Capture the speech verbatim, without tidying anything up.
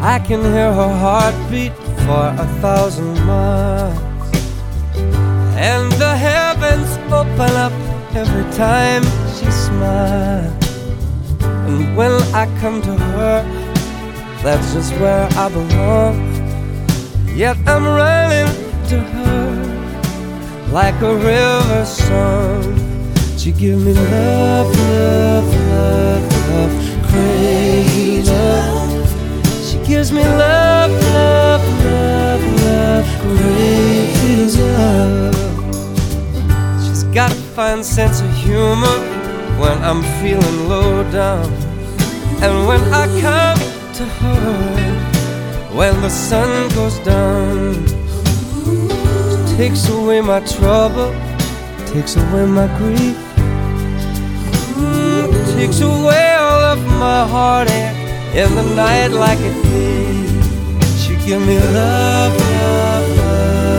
I can hear her heartbeat for a thousand miles, and the heavens open up every time she smiles. And when I come to her, that's just where I belong. Yet I'm running to her like a river song. She gives me love, love, love, love, crazy love. She gives me love, love, love, love, crazy love. She's got a fine sense of humor when I'm feeling low down, and when I come to her when the sun goes down. She takes away my trouble, takes away my grief, takes away all of my heartache in the night like a thief. She give me love,